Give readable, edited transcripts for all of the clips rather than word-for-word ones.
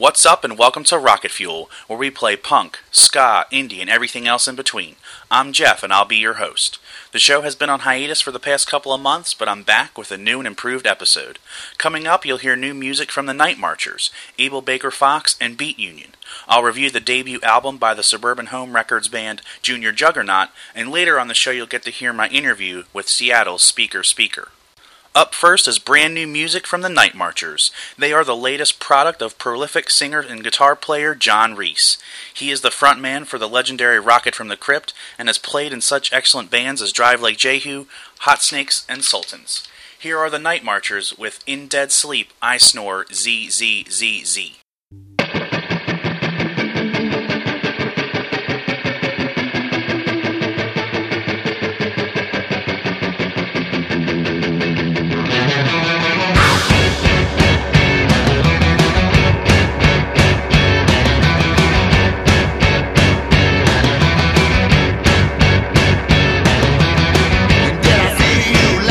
What's up and welcome to Rocket Fuel, where we play punk, ska, indie, and everything else in between. I'm Jeff and I'll be your host. The show has been on hiatus for the past couple of months, but I'm back with a new and improved episode. Coming up, you'll hear new music from the Night Marchers, Abel Baker Fox, and Beat Union. I'll review the debut album by the Suburban Home Records band Junior Juggernaut, and later on the show you'll get to hear my interview with Seattle's Speaker Speaker. Up first is brand new music from the Night Marchers. They are the latest product of prolific singer and guitar player John Reese. He is the frontman for the legendary Rocket from the Crypt and has played in such excellent bands as Drive Like Jehu, Hot Snakes, and Sultans. Here are the Night Marchers with In Dead Sleep, I Snore, Z, Z, Z, Z.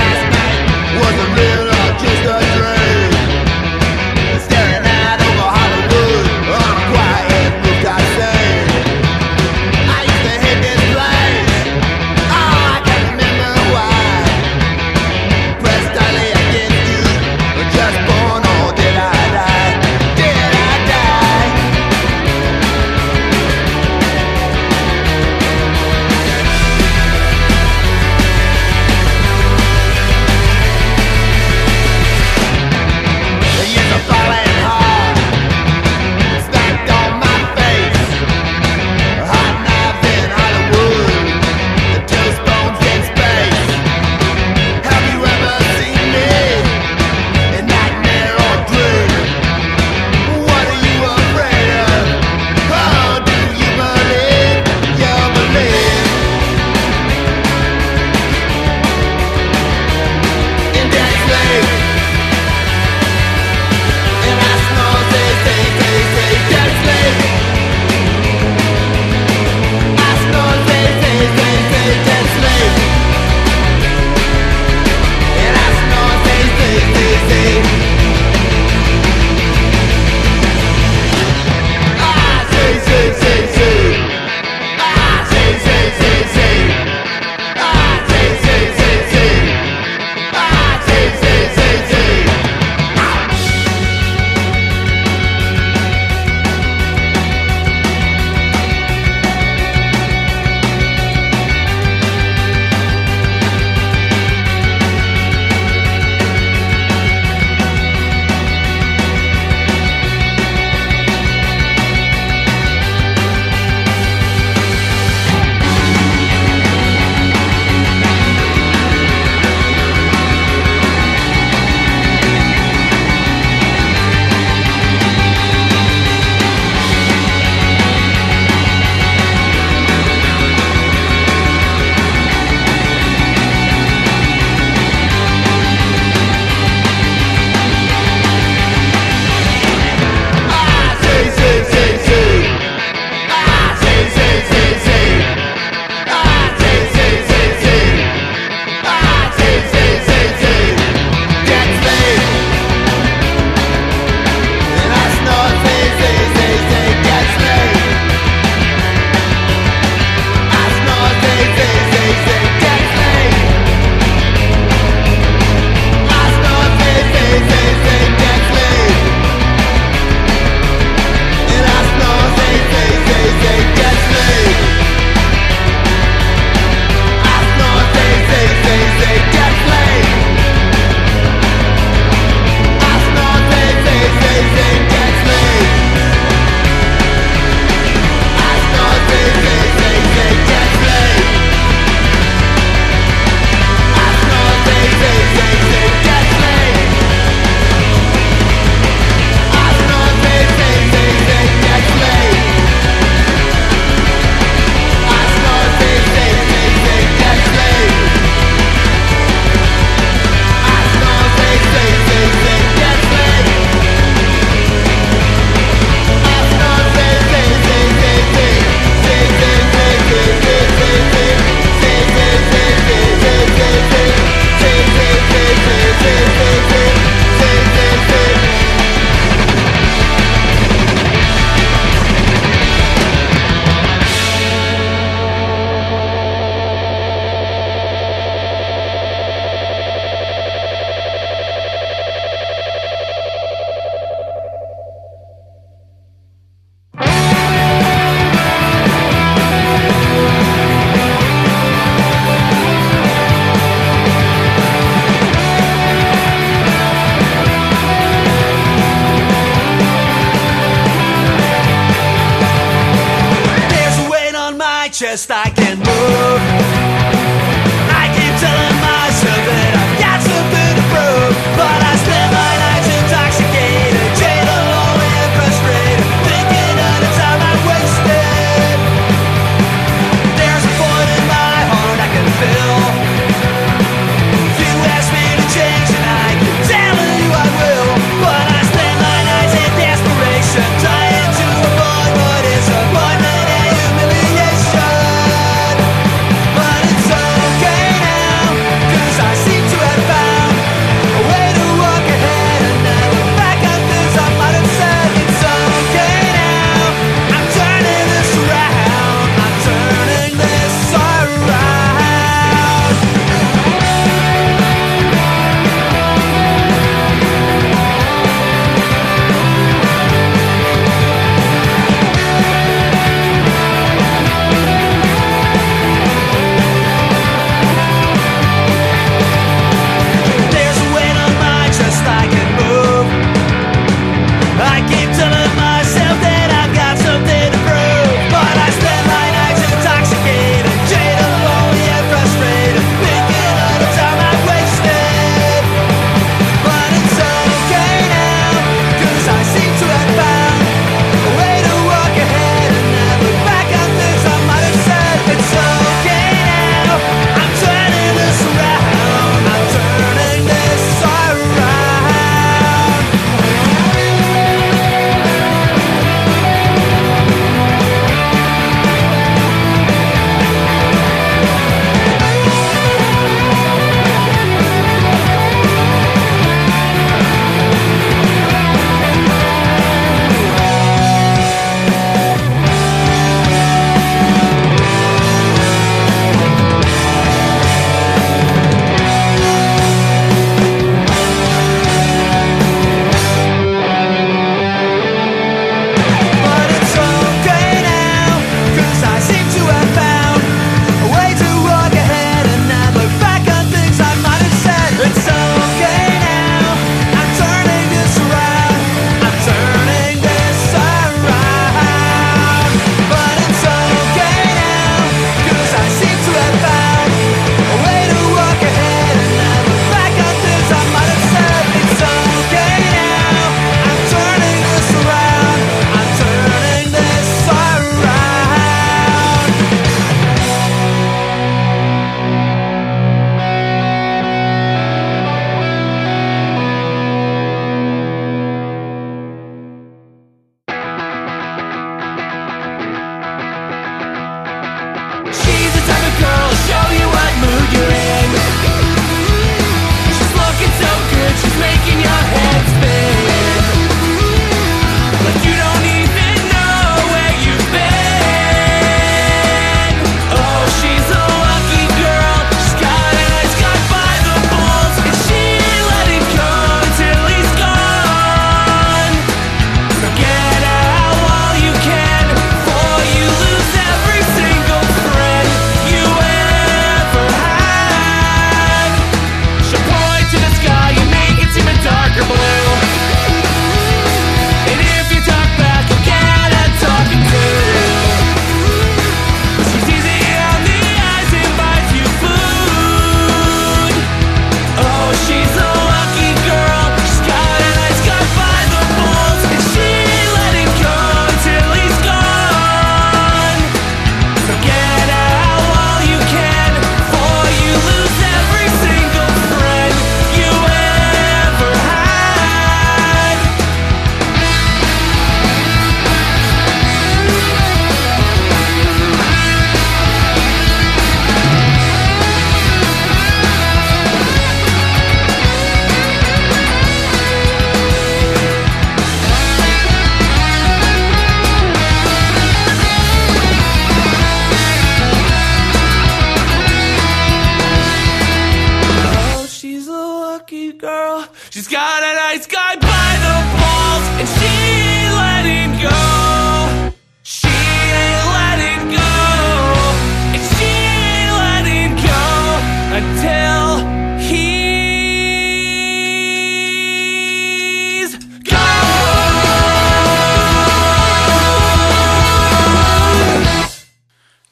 Just a dream, staring out over Hollywood. chest, I can move. I keep telling myself that I've got something to prove, but I spend my nights intoxicated, jaded, lonely and frustrated, thinking of the time I've wasted. There's a void in my heart I can fill. If you ask me to change, and I can tell you I will, but I spend my nights in desperation, trying to avoid what is appointment and humiliation.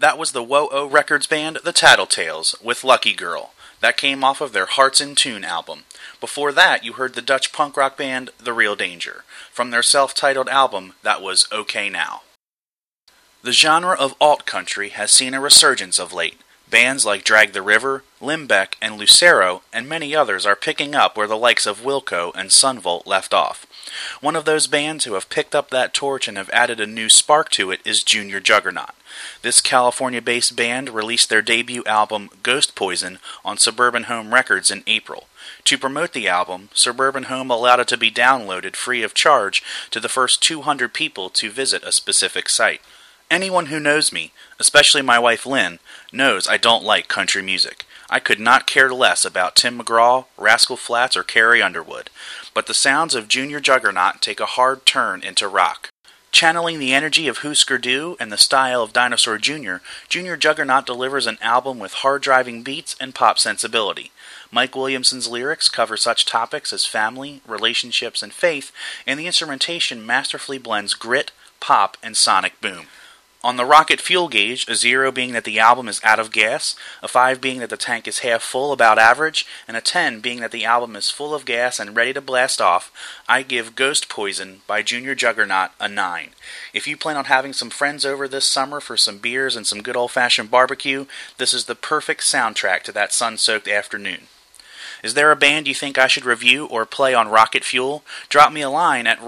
That was the Whoa-Oh Records band, The Tattletales, with Lucky Girl. That came off of their Hearts in Tune album. Before that, you heard the Dutch punk rock band, The Real Danger. From their self-titled album, that was OK Now. The genre of alt-country has seen a resurgence of late. Bands like Drag the River, Limbeck, and Lucero, and many others are picking up where the likes of Wilco and Sunvolt left off. One of those bands who have picked up that torch and have added a new spark to it is Junior Juggernaut. This California-based band released their debut album, Ghost Poison, on Suburban Home Records in April. To promote the album, Suburban Home allowed it to be downloaded free of charge to the first 200 people to visit a specific site. Anyone who knows me, especially my wife Lynn, knows I don't like country music. I could not care less about Tim McGraw, Rascal Flatts, or Carrie Underwood. But the sounds of Junior Juggernaut take a hard turn into rock. Channeling the energy of Husker Du and the style of Dinosaur Jr., Junior Juggernaut delivers an album with hard-driving beats and pop sensibility. Mike Williamson's lyrics cover such topics as family, relationships, and faith, and the instrumentation masterfully blends grit, pop, and sonic boom. On the rocket fuel gauge, a 0 being that the album is out of gas, a 5 being that the tank is half full, about average, and a 10 being that the album is full of gas and ready to blast off, I give Ghost Poison by Junior Juggernaut a 9. If you plan on having some friends over this summer for some beers and some good old-fashioned barbecue, this is the perfect soundtrack to that sun-soaked afternoon. Is there a band you think I should review or play on Rocket Fuel? Drop me a line at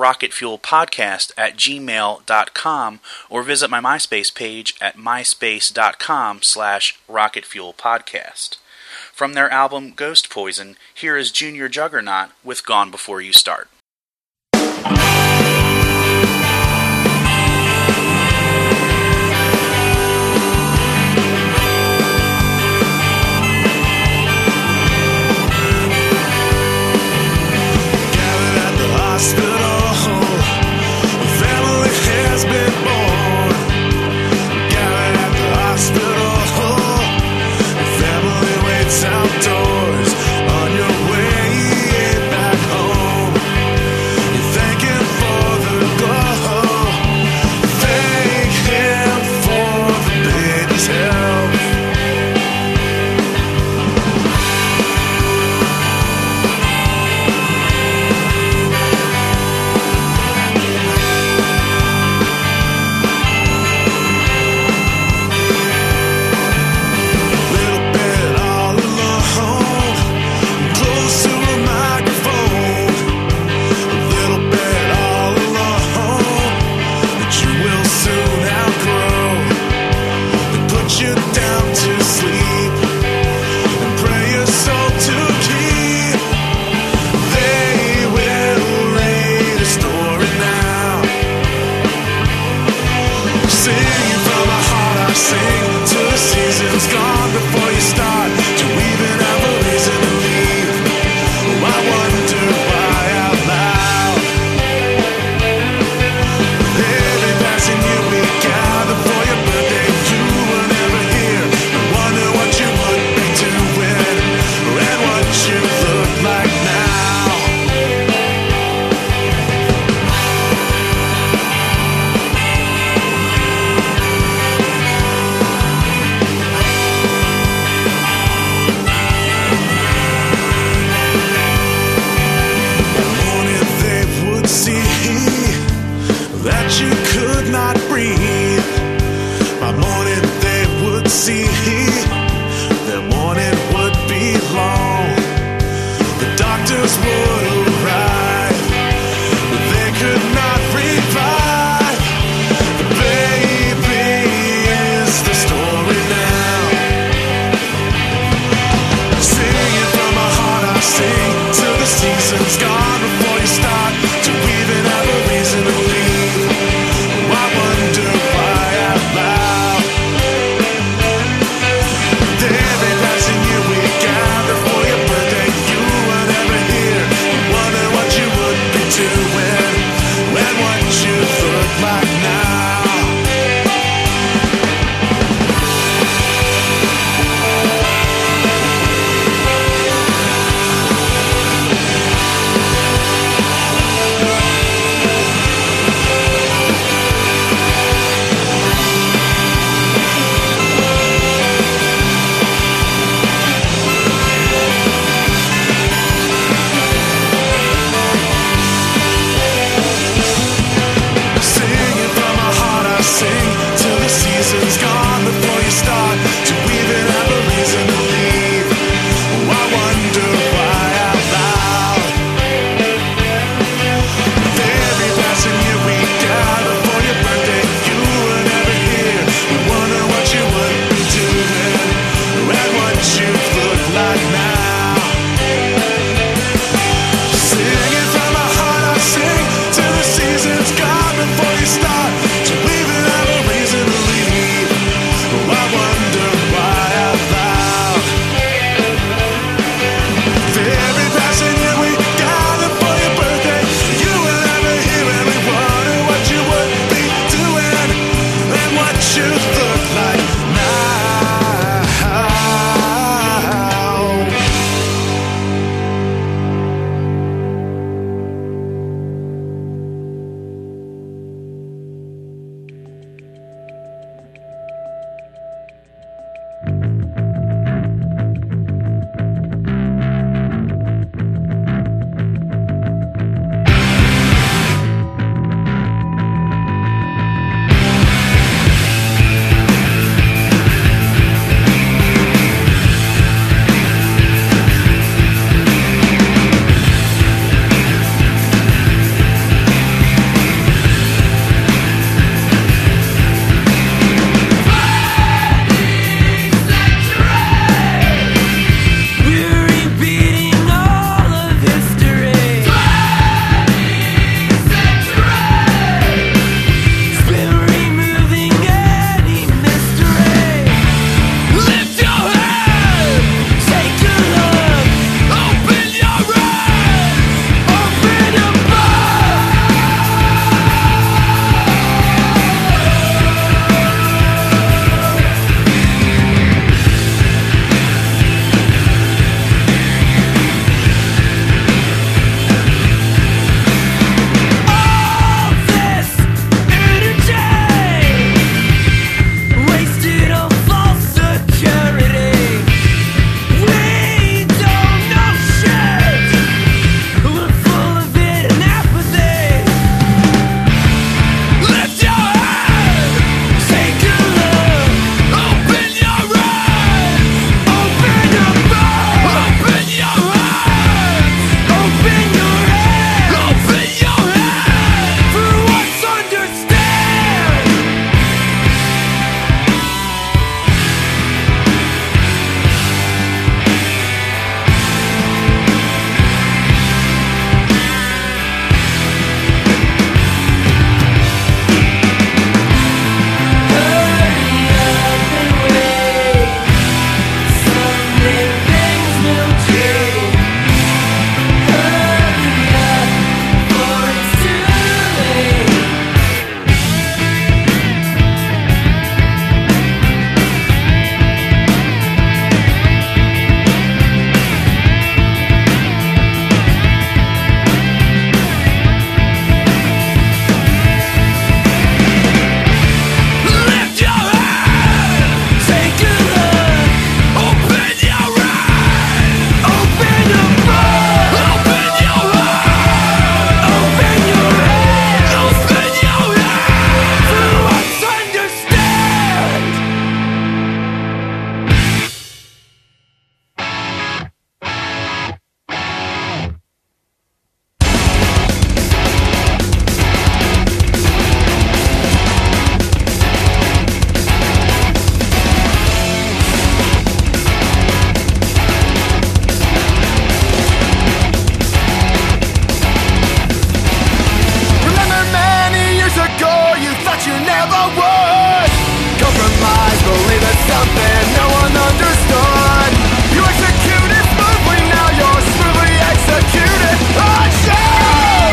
rocketfuelpodcast@gmail.com or visit my MySpace page at myspace.com/rocketfuelpodcast. From their album Ghost Poison, here is Junior Juggernaut with Gone Before You Start. Outdoors on your way back home. never would compromise, believe it's something no one understood. You executed smoothly, now you're smoothly executed on show.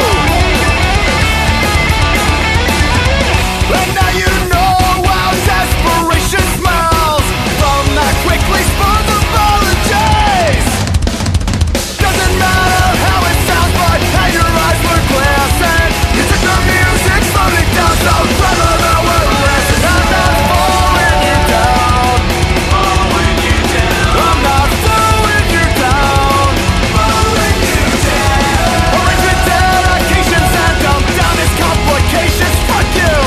And now you know how desperation smells from that quickly spurned apologies. Doesn't matter how it sounds, but how your eyes were glassing. You took the music slowly down so clever that we're less. I'm not falling you down, falling you down. I'm not falling you down, falling you down. Arrangement dedications and dumb down its complications. Fuck you.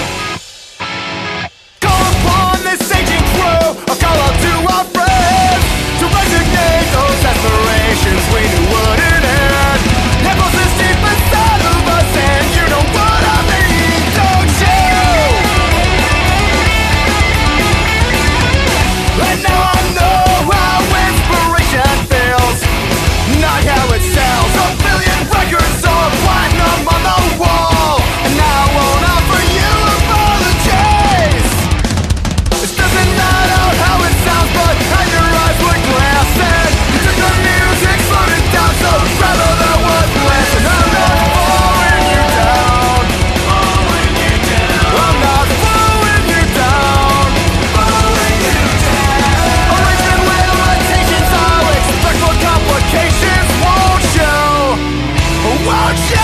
Call upon this aging crew, a call out to our friends to resignate those aspirations we knew wouldn't end. Nipples is deep inside of us, and you know what I mean, don't you? And now I know how inspiration feels, not how it sells. A billion records or platinum on the wall, and now I won't offer you apologies. It doesn't matter how it sounds, but how your eyes were glassing. You took the music, slowed it down so rather than was blasting. I'm not falling you down, falling you down. I'm not falling you down, falling you down. Arrangement limitations, I'll expect more complications, won't you? Won't you?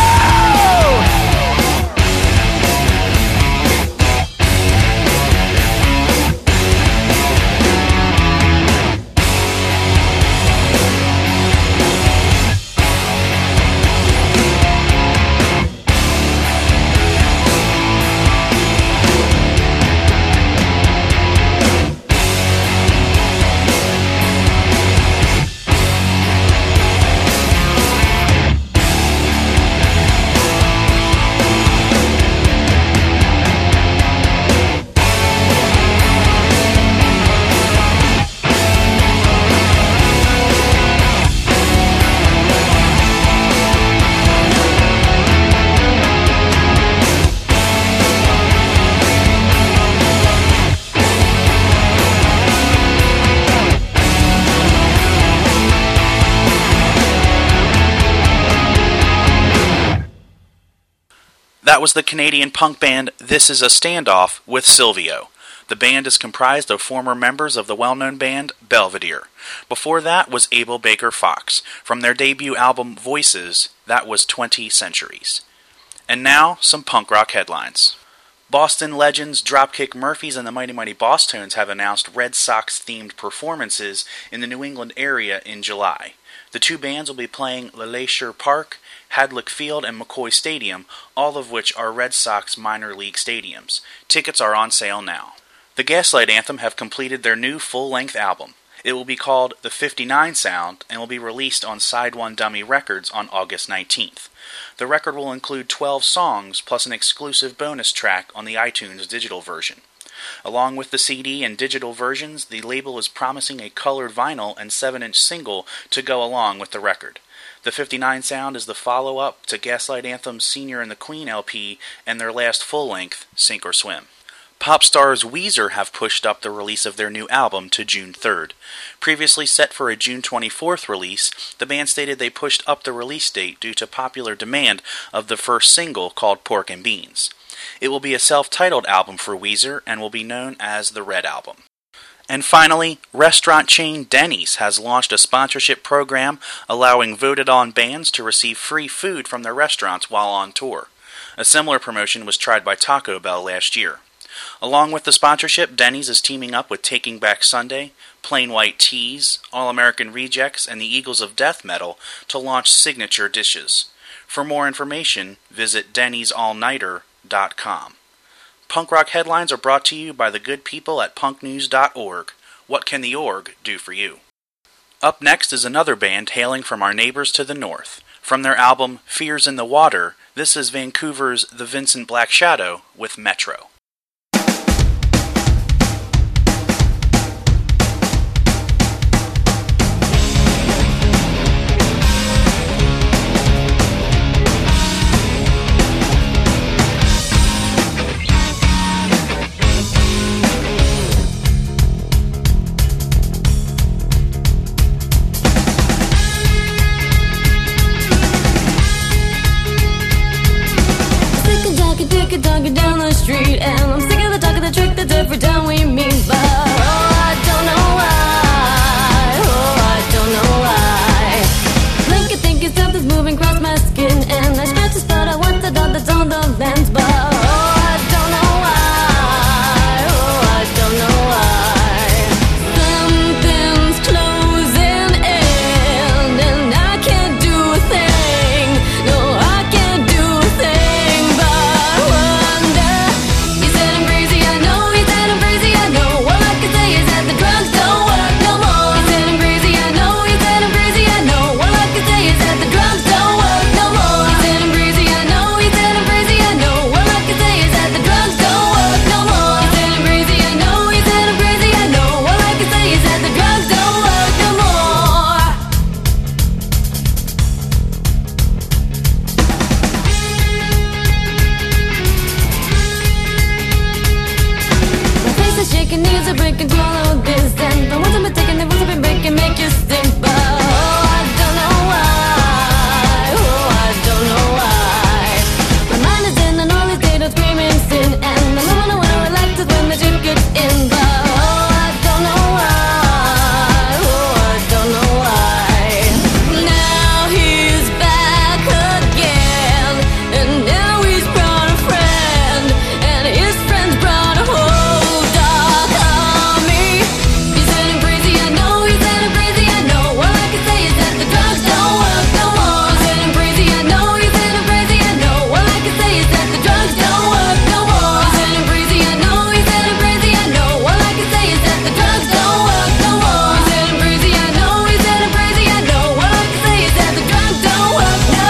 That was the Canadian punk band This Is a Standoff with Silvio. The band is comprised of former members of the well-known band Belvedere. Before that was Abel Baker Fox. From their debut album Voices, that was 20 Centuries. And now, some punk rock headlines. Boston legends Dropkick Murphys and the Mighty Mighty Bosstones have announced Red Sox-themed performances in the New England area in July. The two bands will be playing LeLacheur Park, Hadlock Field, and McCoy Stadium, all of which are Red Sox minor league stadiums. Tickets are on sale now. The Gaslight Anthem have completed their new full-length album. It will be called The 59 Sound and will be released on Side 1 Dummy Records on August 19th. The record will include 12 songs plus an exclusive bonus track on the iTunes digital version. Along with the CD and digital versions, the label is promising a colored vinyl and 7-inch single to go along with the record. The 59 Sound is the follow-up to Gaslight Anthem's Senior and the Queen LP and their last full-length, Sink or Swim. Pop stars Weezer have pushed up the release of their new album to June 3rd. Previously set for a June 24th release, the band stated they pushed up the release date due to popular demand of the first single called Pork and Beans. It will be a self-titled album for Weezer and will be known as the Red Album. And finally, restaurant chain Denny's has launched a sponsorship program allowing voted-on bands to receive free food from their restaurants while on tour. A similar promotion was tried by Taco Bell last year. Along with the sponsorship, Denny's is teaming up with Taking Back Sunday, Plain White Tees, All American Rejects, and the Eagles of Death Metal to launch signature dishes. For more information, visit Denny'sAllNighter.com. Punk Rock Headlines are brought to you by the good people at punknews.org. What can the org do for you? Up next is another band hailing from our neighbors to the north. From their album Fears in the Water, this is Vancouver's The Vincent Black Shadow with Metro. taking needs a break and swallow this. And the ones I've been taking, the ones I've been breaking, make you stink. But oh, I don't know why. Oh, I don't know why. My mind is in an early state of screaming sin, and the moment I want to relax is when the shit gets in. But oh, I don't know why. Oh, I don't know why. Now he's back again, and now he's brought a friend, and his friends brought a whole dark army. He's getting crazy, I know. He's getting crazy, I know. All I can say is that the drugs don't work no more. He's getting crazy, I know. He's getting crazy, I know. All I can say is that the drugs don't work no more. He's getting crazy, I know. He's getting crazy, I know. All I can say is that the drugs don't work no more. He's getting crazy, I know. He's getting crazy, I know. All I can say is that the drugs don't work no.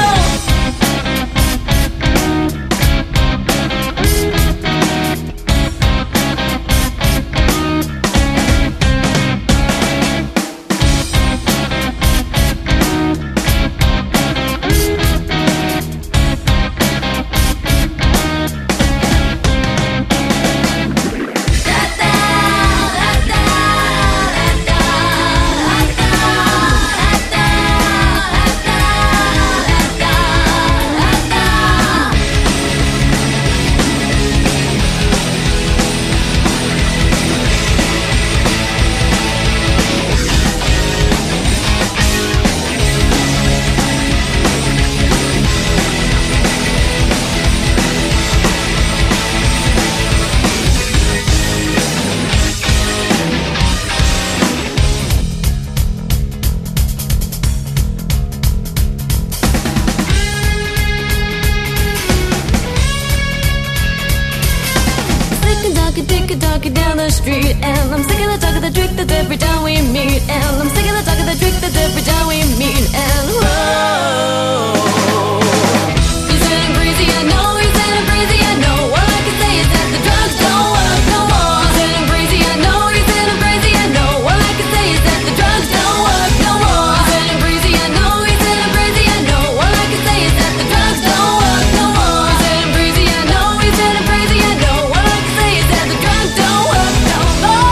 Talking down the street, and I'm sick of the talk of the trick that's every time we meet, and I'm sick of the talk of the trick that's every time we meet, and whoa, he's getting crazy, I know. He's getting crazy, I know. All I can say is that the drugs don't work no more. He's getting crazy, I know. He's getting crazy, I know. All I can say is that the drugs don't work no more. He's getting crazy, I know. He's getting crazy, I know. All I can say is that the drugs don't work no more. He's getting crazy, I know. He's getting crazy, I know. All I can say is that the drugs don't work no more.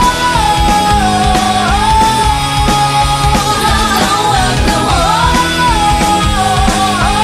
Drugs don't work no more.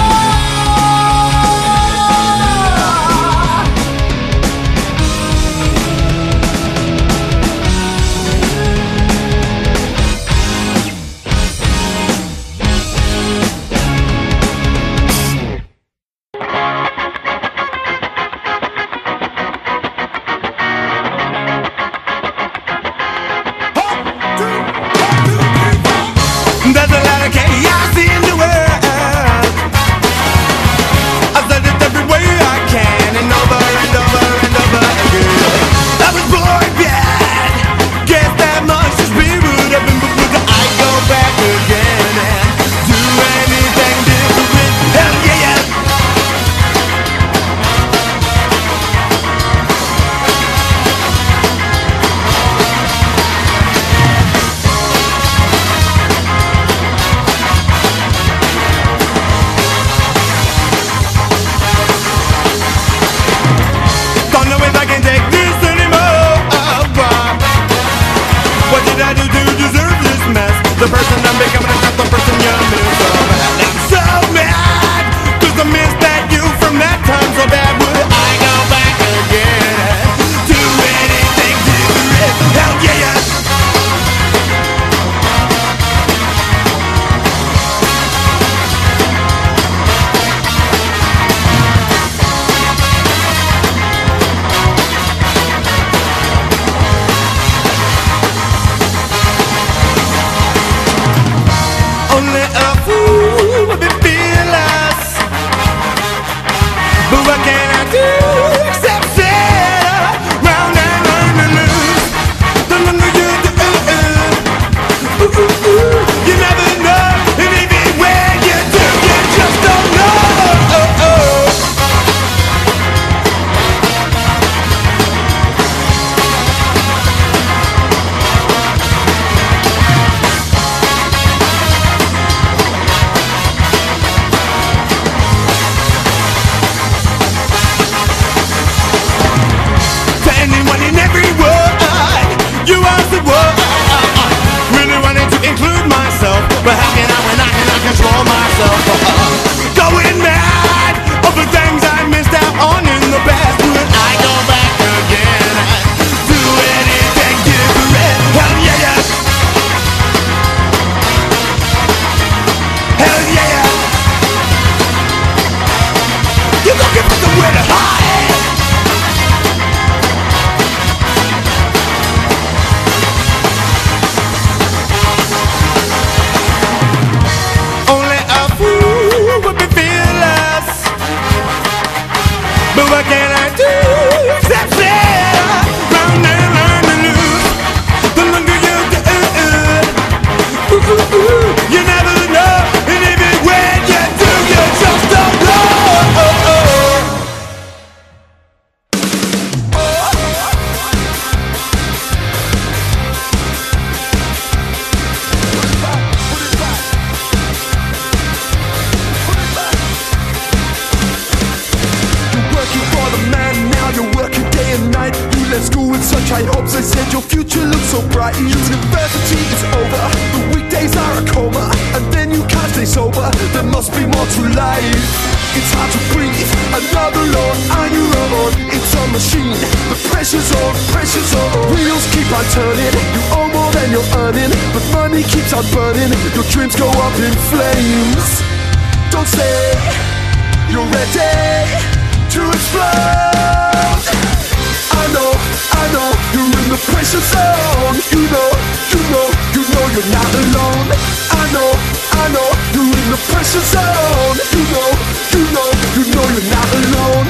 sunshine hopes, they said your future looks so bright. University is over, the weekdays are a coma, and then you can't stay sober, there must be more to life. It's hard to breathe, another load on your own. It's a machine, the pressure's on, pressure's on. Wheels keep on turning, you owe more than you're earning, but money keeps on burning, your dreams go up in flames. Don't say you're ready to explode. I know, you're in the pressure zone. You know, you're not alone. I know, you're in the pressure zone. You know, you're not alone.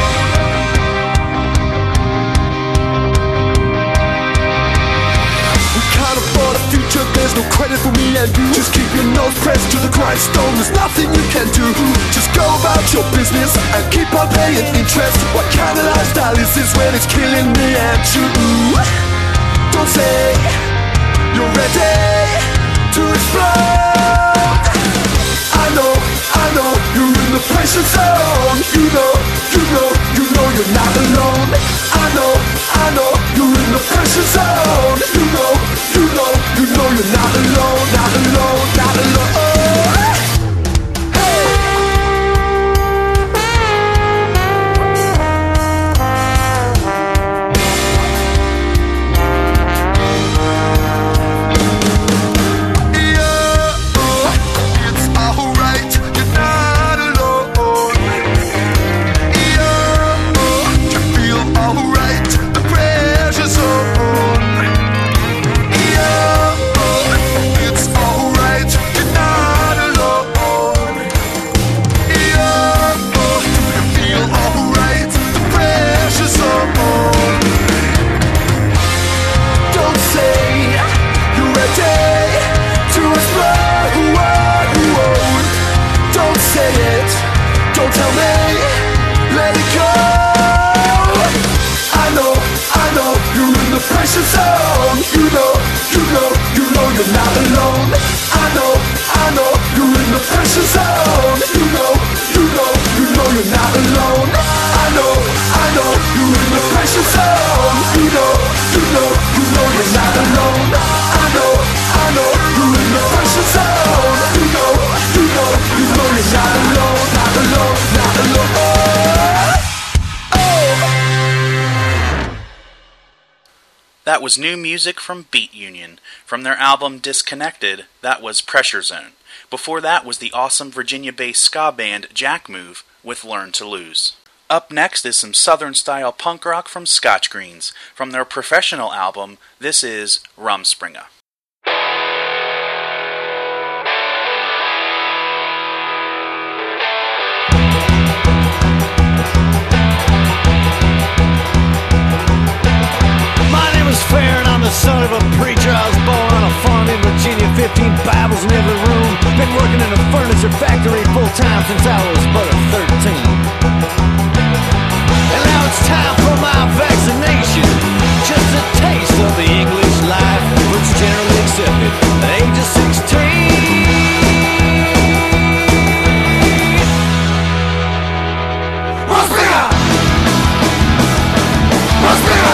We can't afford a future, there's no credit for me and you. Just keep your nose pressed to the grindstone, there's nothing you can do. Just go about your business and keep on paying interest. What kind of lifestyle is this when it's killing me and you? Don't say you're ready to explode. I know, you're in the pressure zone. You know, you're not alone. I know, you're in the pressure zone. You know, you're not alone, not alone, not alone. Don't tell me, let it go. I know, you're in the pressure zone. You know, you're not alone. I know, you're in the pressure zone. You know, you're not alone. I know, you're in the pressure zone. You know, you're not alone. I know, you're in the pressure zone. You know, you're not alone, not alone, not alone. That was new music from Beat Union. From their album Disconnected, that was Pressure Zone. Before that was the awesome Virginia-based ska band Jack Move with Learn to Lose. Up next is some southern-style punk rock from Scotch Greens. From their professional album, this is Rumspringa. Fair and I'm the son of a preacher. I was born on a farm in Virginia, 15 Bibles in every room. Been working in a furniture factory full time since I was but a 13. And now it's time for my vaccination. Just a taste of the English life, which generally accepted at the age of 16. Rumspringa! Rumspringa!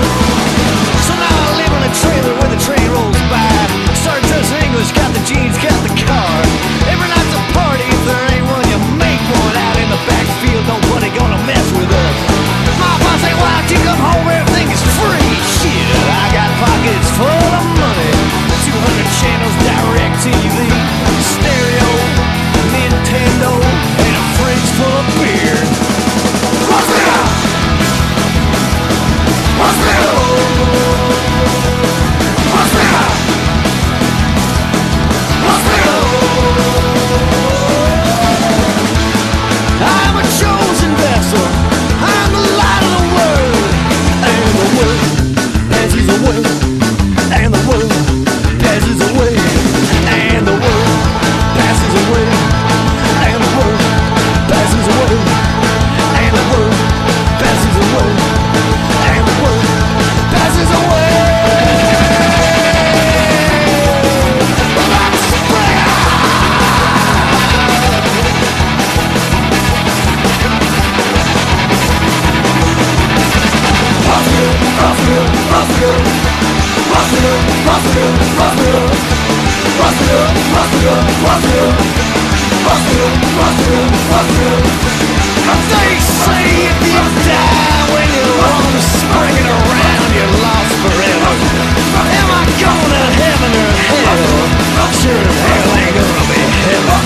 So now I live on a trailer where the train rolls by. Started dressing English, got the jeans, They say if you die when you're on the springing around, you're lost forever. Am I going to heaven or hell? Sure as hell ain't gonna be heaven.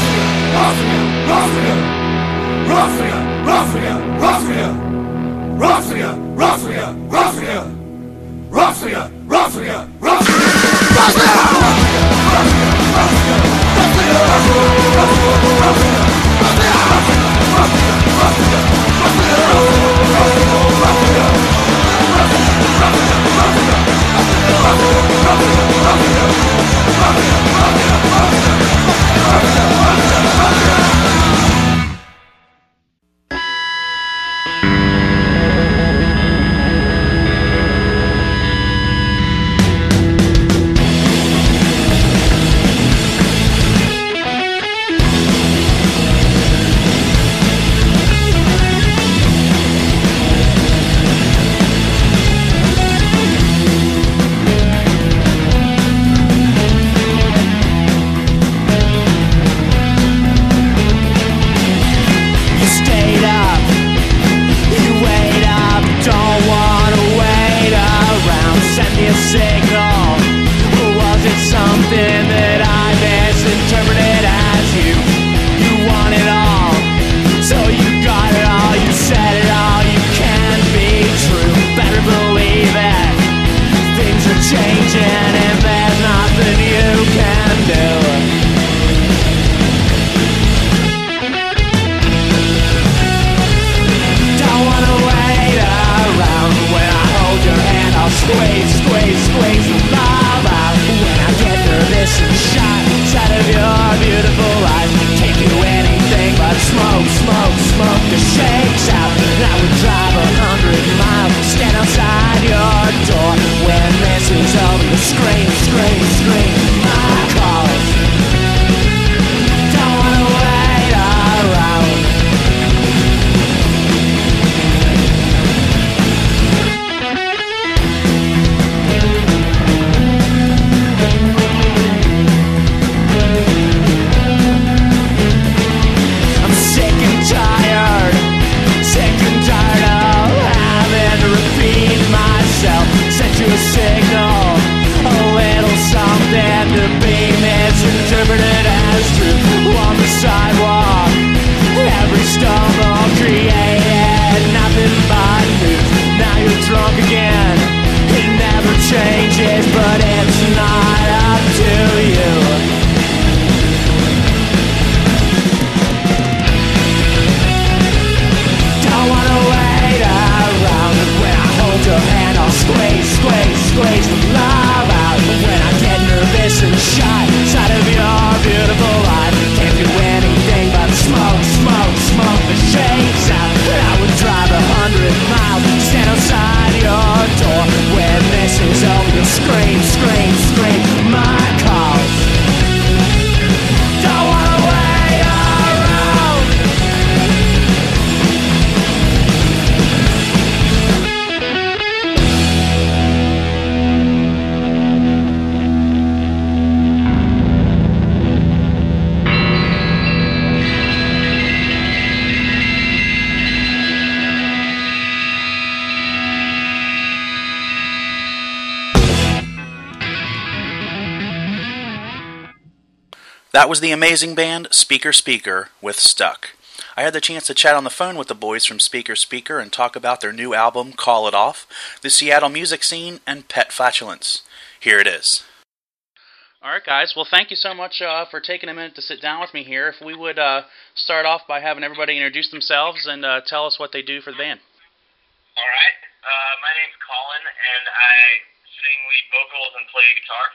That was the amazing band Speaker Speaker with Stuck. I had the chance to chat on the phone with the boys from Speaker Speaker and talk about their new album, Call It Off, the Seattle music scene, and pet flatulence. Here it is. Alright guys, well thank you so much for taking a minute to sit down with me here. If we would start off by having everybody introduce themselves and tell us what they do for the band. Alright, my name's Colin and I sing lead vocals and play guitar.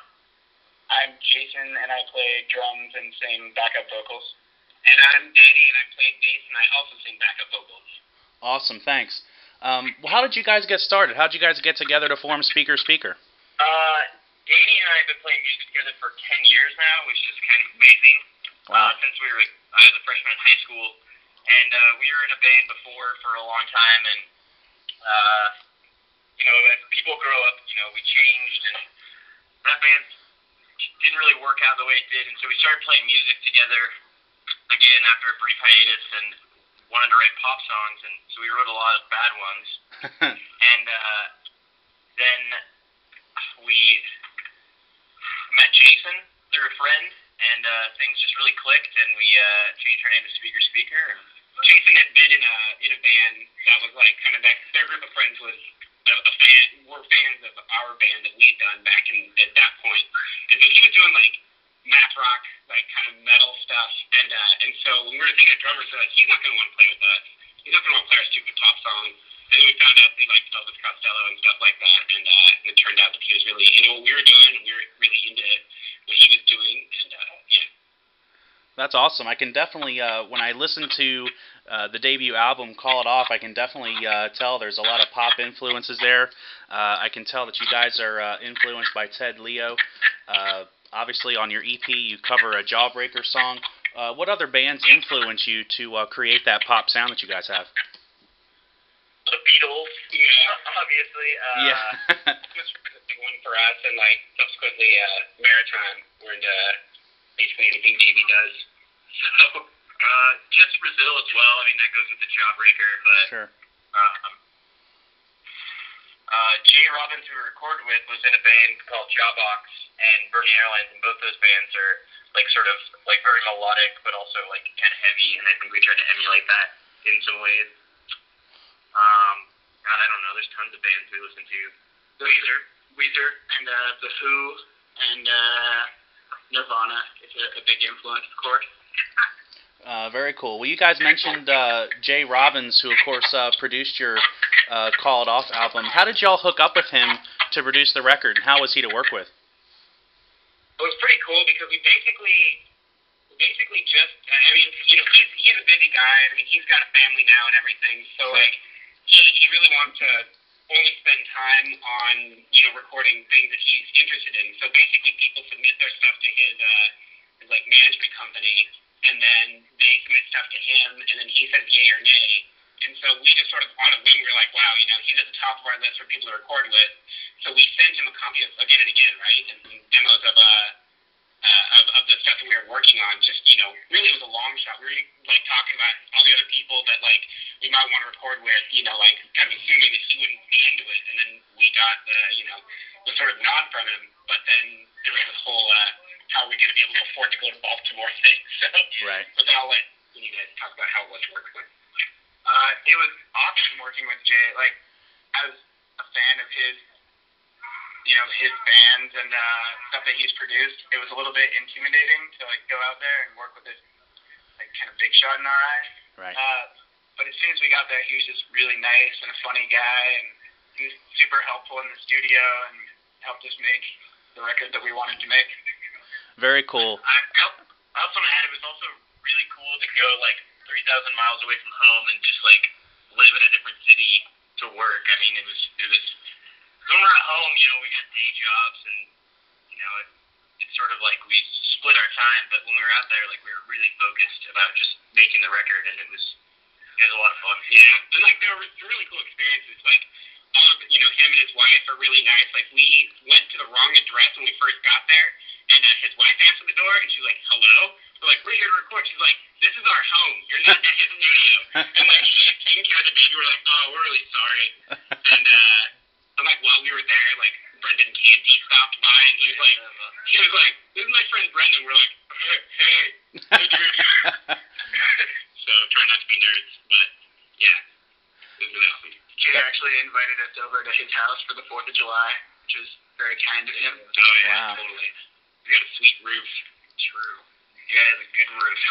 I'm Jason, and I play drums and sing backup vocals. And I'm Danny, and I play bass, and I also sing backup vocals. Awesome, thanks. Well, how did you guys get started? How did you guys get together to form Speaker Speaker? Danny and I have been playing music together for 10 years now, which is kind of amazing. Wow. Since I was a freshman in high school, and we were in a band before for a long time, and as people grow up, we changed, and that band didn't really work out the way it did, and so we started playing music together again after a brief hiatus, and wanted to write pop songs, and so we wrote a lot of bad ones. And then we met Jason through a friend, and things just really clicked, and we changed our name to Speaker Speaker. And Jason had been in a band that was like kind of their group of friends was were fans of our band that we'd done back at that point. And so he was doing like math rock, like kind of metal stuff, and so when we were thinking of drummers, we're like, he's not going to want to play with us. He's not going to want to play our stupid pop songs. And then we found out that he liked Elvis Costello and stuff like that, and it turned out that he was really into what we were doing, and we were really into what he was doing, and yeah. That's awesome. I can definitely, when I listen to the debut album, Call It Off, I can definitely tell there's a lot of pop influences there. I can tell that you guys are influenced by Ted Leo. Obviously, on your EP, you cover a Jawbreaker song. What other bands influence you to create that pop sound that you guys have? The Beatles, obviously. Yeah. It was a big one for us, and like subsequently Maritime. We're into basically anything Davey does. So just Brazil as well. I mean, that goes with the Jawbreaker, but Sure. Jay Robbins, who we recorded with, was in a band called Jawbox and Burning Airlines, and both those bands are like sort of like very melodic, but also like kind of heavy, and I think we tried to emulate that in some ways. God, I don't know. There's tons of bands we listen to. Weezer, and The Who, and Nirvana is a big influence, of course. Very cool. Well, you guys mentioned Jay Robbins, who, of course, produced your Call It Off album. How did y'all hook up with him to produce the record, and how was he to work with? It was pretty cool because we basically just, I mean, he's a busy guy. I mean, he's got a family now and everything, so, like, he really wants to only spend time on, recording things that he's interested in. So basically people submit their stuff to his like, management company, and then they submit stuff to him, and then he says yay or nay. And so we just sort of, on a whim, we were like, wow, he's at the top of our list for people to record with. So we sent him a copy of Again and Again, right, and demos of the stuff that we were working on. Just, really it was a long shot. We were, like, talking about all the other people that, like, we might want to record with, like, kind of assuming that he wouldn't be into it. And then we got the sort of nod from him. But then there was this whole, how are we going to be able to afford to go to Baltimore thing. So, Right. But then I'll let you guys talk about how it was working with him. It was awesome working with Jay. Like, I was a fan of his, his bands and stuff that he's produced. It was a little bit intimidating to, like, go out there and work with this, like, kind of big shot in our eyes. Right. But as soon as we got there, he was just really nice and a funny guy, and he was super helpful in the studio and helped us make the record that we wanted to make. Very cool. I also want to add, it was also really cool to go, like, 3,000 miles away from home and just, like, live in a different city to work. I mean, it was when we're at home, we got day jobs, and, it's sort of like we split our time, but when we were out there, like, we were really focused about just making the record, and it was a lot of fun. Yeah, and, like, there were really cool experiences. Like, him and his wife are really nice. Like, we went to the wrong address when we first got there, and his wife answered the door, and she's like, hello? We're like, we're here to record. She's like, this is our home. You're not at his studio. And, like, she's taking care of the baby. We're like, oh, we're really sorry. And, like, while we were there, like, Brendan Canty stopped by, and he was like, this is my friend Brendan. We're like, hey, dude. So, try not to be nerds, but, yeah, it was really awesome. Jay actually invited us over to his house for the 4th of July, which was very kind of him. Oh, yeah, Wow. Totally. We got a sweet roof. True. Yeah, it has a good roof.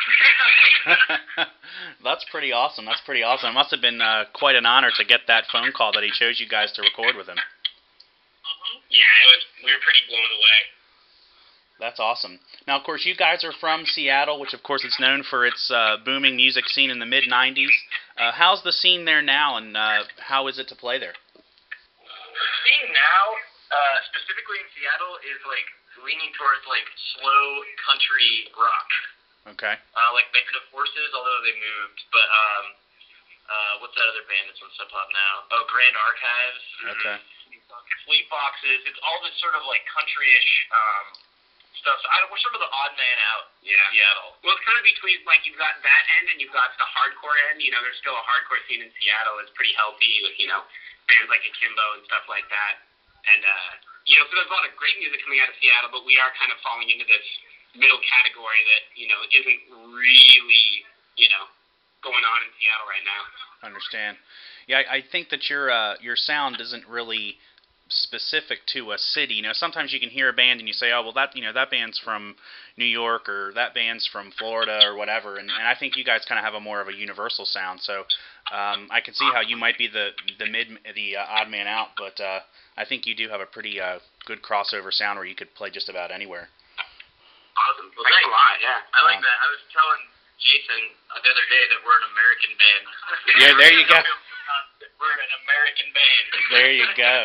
That's pretty awesome. It must have been quite an honor to get that phone call that he chose you guys to record with him. Yeah, we were pretty blown away. That's awesome. Now, of course, you guys are from Seattle, which, of course, is known for its booming music scene in the mid-'90s. How's the scene there now, and how is it to play there? The scene now, specifically in Seattle, is, like, leaning towards, like, slow country rock. Okay. Like Band of Horses, although they moved. But, what's that other band that's on Sub Pop now? Oh, Grand Archives. Okay. Fleet Foxes. It's all this sort of like country-ish stuff. So we're sort of the odd man out in Seattle. Well, it's kind of between, like, you've got that end and you've got the hardcore end. You know, there's still a hardcore scene in Seattle. It's pretty healthy with, you know, bands like Akimbo and stuff like that. And, you know, so there's a lot of great music coming out of Seattle, but we are kind of falling into this middle category that, you know, isn't really, you know, going on in Seattle right now. Understand. Yeah, I think that your sound isn't really specific to a city. You know, sometimes you can hear a band and you say, oh, well, that, you know, that band's from New York or that band's from Florida or whatever, and I think you guys kind of have a more of a universal sound. So I can see how you might be the odd man out, but I think you do have a pretty good crossover sound where you could play just about anywhere. Awesome. Well, thanks a lot. Yeah, I like that. I was telling Jason the other day that we're an American band. Yeah, there you go. We're an American band. There you go.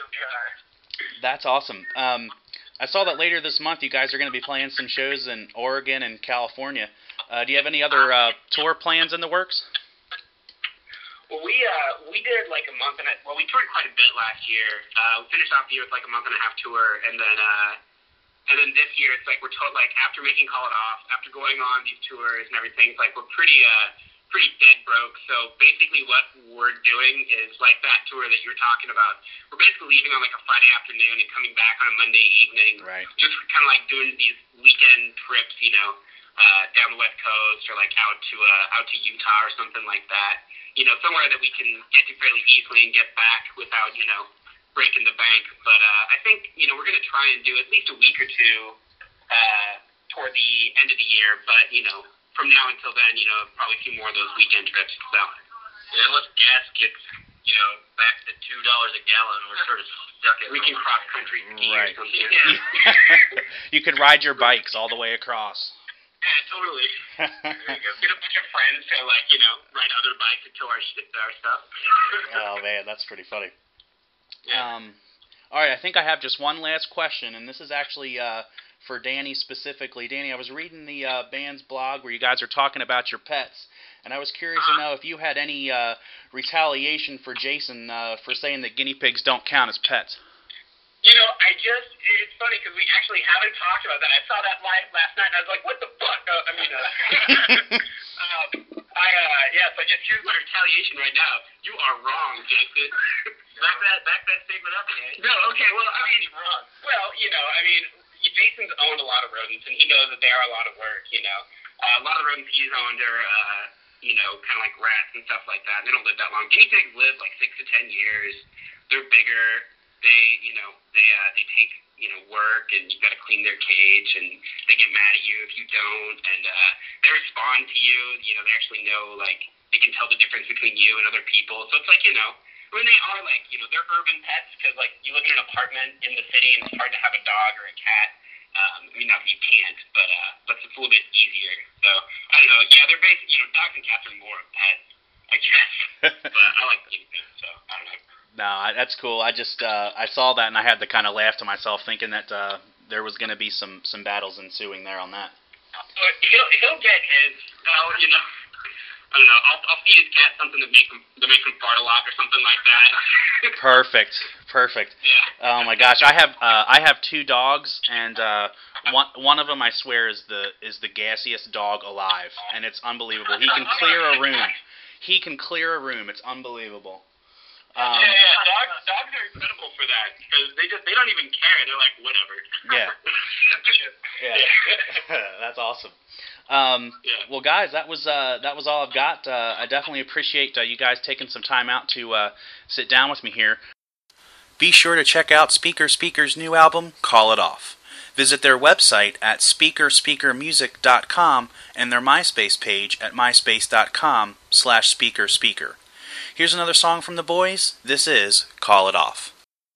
That's awesome. I saw that later this month you guys are going to be playing some shows in Oregon and California. Do you have any other tour plans in the works? Well, we did like a month we toured quite a bit last year. We finished off the year with like a month and a half tour, and then this year it's like we're after making Call It Off, after going on these tours and everything, it's like we're pretty dead broke. So basically what we're doing is like that tour that you were talking about. We're basically leaving on like a Friday afternoon and coming back on a Monday evening. Right. Just kind of like doing these weekend trips, you know, down the West Coast or like out to Utah or something like that. You know, somewhere that we can get to fairly easily and get back without, you know, breaking the bank. But I think, you know, we're going to try and do at least a week or two toward the end of the year. But, you know, from now until then, you know, probably a few more of those weekend trips. So, yeah, unless gas gets, you know, back to $2 a gallon, we're sort of stuck at. We can cross country ski or something. Yeah. You could ride your bikes all the way across. Yeah, totally. There you go. Get a bunch of friends to, like, you know, ride other bikes until our stuff. Oh man, that's pretty funny. Yeah. All right, I think I have just one last question, and this is actually for Danny specifically. Danny, I was reading the band's blog where you guys are talking about your pets, and I was curious to know if you had any retaliation for Jason for saying that guinea pigs don't count as pets. You know, it's funny because we actually haven't talked about that. I saw that live last night and I was like, what the fuck? So here's my retaliation right now. You are wrong, Jason. Back that statement up again. No, okay, well, I mean, wrong. Well, you know, I mean, Jason's owned a lot of rodents and he knows that they are a lot of work, you know. A lot of rodents he's owned are, you know, kind of like rats and stuff like that. They don't live that long. Guinea pigs live like 6 to 10 years. They're bigger. They take, you know, work, and you've got to clean their cage, and they get mad at you if you don't, and they respond to you. You know, they actually know, like, they can tell the difference between you and other people. So it's like, you know, I mean, they are like, you know, they're urban pets because, like, you live in an apartment in the city, and it's hard to have a dog or a cat. I mean, not that you can't, but it's a little bit easier. So I don't know. Yeah, they're basically, you know, dogs and cats are more pets, I guess. But I like guinea pigs, so I don't know. No, that's cool. I just I saw that and I had to kind of laugh to myself, thinking that there was going to be some battles ensuing there on that. He'll get his. Well, you know, I don't know. I'll feed his cat something that makes him fart a lot or something like that. Perfect. Yeah. Oh my gosh, I have 2 dogs, and one of them I swear is the gassiest dog alive, and it's unbelievable. He can clear a room. It's unbelievable. Yeah. Dogs are incredible for that because they don't even care. They're like, whatever. Yeah. That's awesome. Well, guys, that was all I've got. I definitely appreciate you guys taking some time out to sit down with me here. Be sure to check out Speaker Speaker's new album, Call It Off. Visit their website at speakerspeakermusic.com and their MySpace page at myspace.com/speakerspeaker. Here's another song from the boys. This is Call It Off.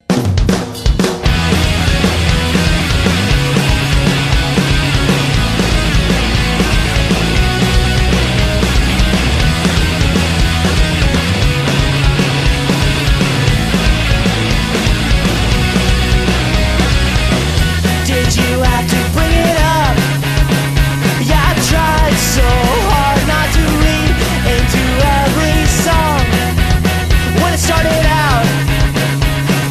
Did you have to bring it up? Yeah, I tried so hard not to read into every song. When it started out,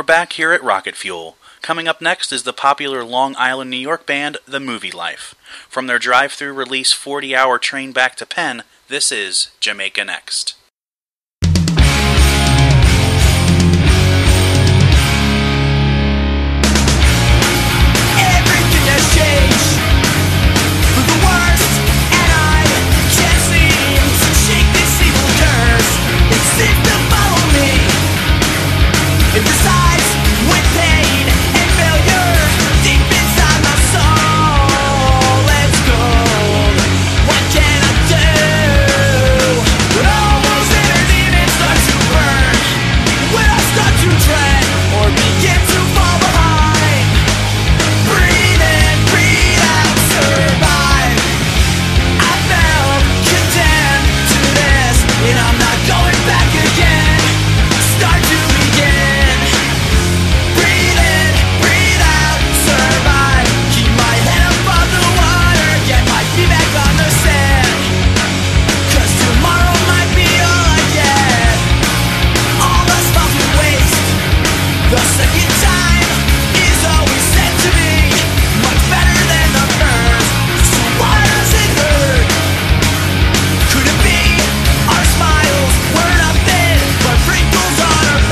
we're back here at Rocket Fuel. Coming up next is the popular Long Island, New York band, The Movie Life. From their drive-through release 40-hour train back to Penn, this is Jamaica Next. Everything has changed for the worst, and I can't seem to shake this evil curse. It seems to follow me. It resides with pain and failure deep inside my soul. Let's go. What can I do when all those inner demons start to burn? When I start to dread or begin to fall behind. Breathe in, breathe out, survive. I felt condemned to this, and I'm not going back again. Start to begin. Breathe in, breathe out, survive. Keep my head above the water, get my feet back on the sand. 'Cause tomorrow might be all I get. All the stuff we waste. The second time is always said to be much better than the first. So why does it hurt? Could it be our smiles were nothing but wrinkles on our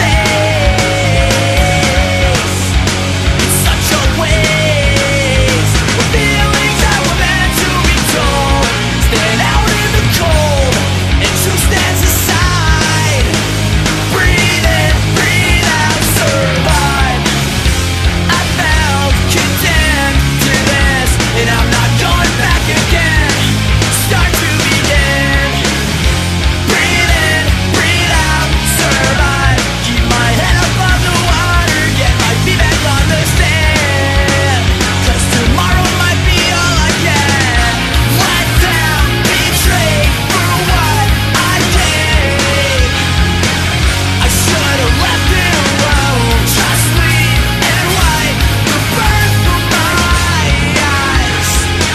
face? It's such a waste. The feelings that were meant to be told stand out in the cold, and who stands aside? Breathe in, breathe out, survive. I felt condemned to this, and I'm not going back again. Start to begin. Breathe in, breathe out, survive. Keep my head above the water, get my feet back on the sand. 'Cause tomorrow might be all I get. Let down, betrayed for what I gave. I should have left it alone. Just leave and wipe the burn from my eyes.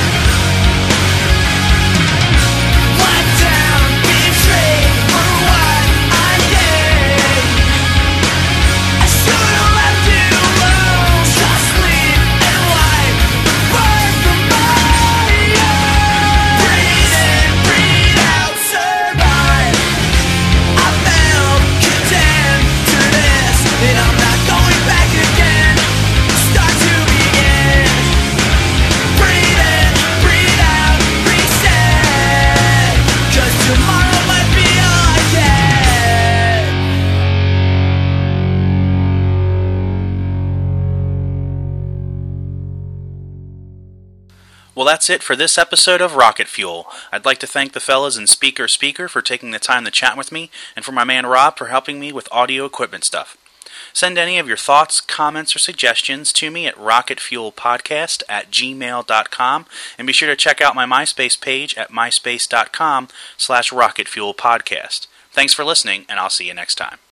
Let down, betrayed for what I gave. I should have left it alone. Just leave and wipe the burn from my eyes. Breathe in, breathe out, survive. I felt condemned to this, and I'm not going back again. Start to begin. Breathe in, breathe out, reset. 'Cause tomorrow might be all I get. Well, that's it for this episode of Rocket Fuel. I'd like to thank the fellas in Speaker for taking the time to chat with me, and for my man Rob for helping me with audio equipment stuff. Send any of your thoughts, comments, or suggestions to me at rocketfuelpodcast@gmail.com, and be sure to check out my MySpace page at myspace.com/rocketfuelpodcast. Thanks for listening, and I'll see you next time.